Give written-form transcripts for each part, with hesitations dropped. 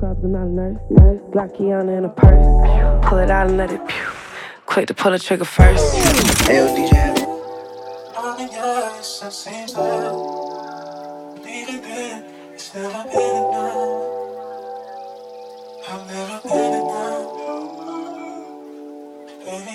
scrubs and not a nurse. Glock Kiana in a purse. Pull it out and let it pew. Quick to pull the trigger first. Hey, DJ. Seems like needing it, it's never been enough. I've never been enough, baby.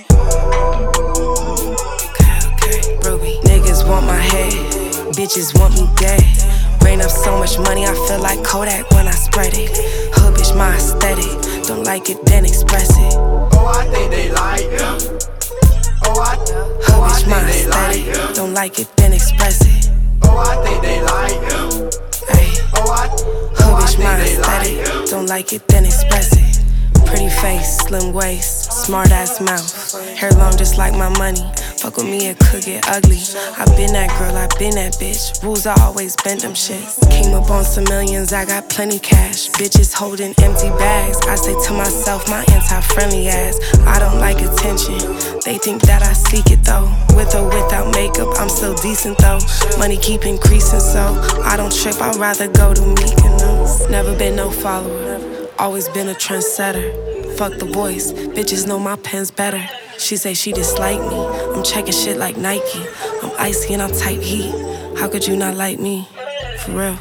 Okay, Ruby. Niggas want my head, bitches want me dead. Rain up so much money, I feel like Kodak when I spread it. Hood bitch, my aesthetic. Don't like it, then express it. Oh, I think they like it. Hood bitch, my aesthetic. Don't like it, then express it. Oh, I think they like it. Hood bitch, my aesthetic. Don't like it, then express it. Pretty face, slim waist, smart ass mouth. Hair long just like my money. Fuck with me, it could get ugly. I been that girl, I been that bitch. Rules, I always bend them shits. Came up on some millions, I got plenty cash. Bitches holding empty bags. I say to myself, my anti-friendly ass. I don't like attention. They think that I seek it though. With or without makeup, I'm still decent though. Money keep increasing, so I don't trip, I'd rather go to Mykonos. Never been no follower, always been a trendsetter. Fuck the voice, bitches know my pen's better. She say she dislike me, I'm checking shit like Nike. I'm icy and I'm type heat. How could you not like me? For real.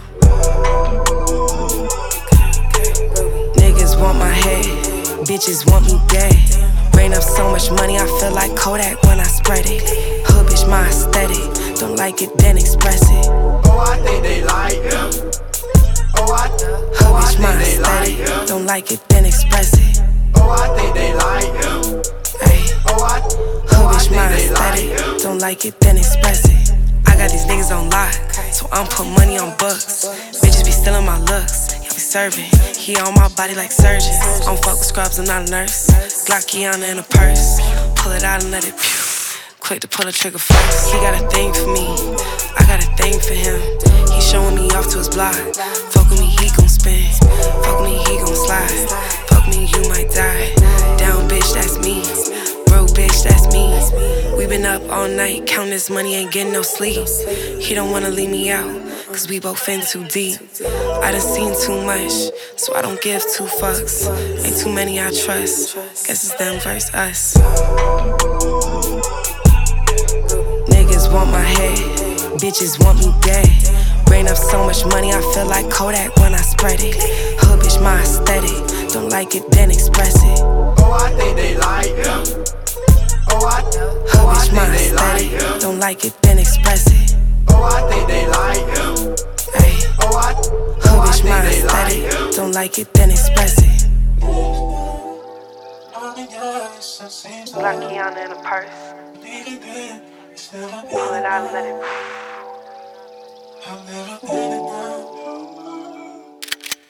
Niggas want my head, bitches want me dead. Rain up so much money, I feel like Kodak when I spread it. Hood bitch, my aesthetic. Don't like it, then express it. Oh, I think they like it. Hood bitch, my aesthetic. Don't like it, then express it. Oh, I think they like it. Hood bitch, my aesthetic. Don't like it, then express it. I got these niggas on lock, so I'm put money on books. Bitches be stealing my looks, y'all be serving. He on my body like surgeons. I don't fuck with scrubs, I'm not a nurse. Glock Kiana in a purse. Pull it out and let it pew. Quick to pull the trigger first. He got a thing for me, I got a thing for him. He showing me off to his block. Fuck with me, he gon' spin. Fuck with me, he gon' slide. Fuck me, you might die. Down bitch, that's me. Broke bitch, that's me. We been up all night, counting this money, ain't getting no sleep. He don't wanna leave me out, cause we both in too deep. I done seen too much, so I don't give two fucks. Ain't too many I trust, guess it's them versus us. Niggas want my head, bitches want me dead. Rain up so much money, I feel like Kodak when I spread it. Hood bitch, my aesthetic. Don't like it, then express it. Oh, I think they like it. Hood bitch, my aesthetic. Don't like it, then express it. Oh, I think they like it. Hood bitch, my aesthetic. Don't like it, then express it. Glock Kiana in a purse. Pull it out and let it. I've never been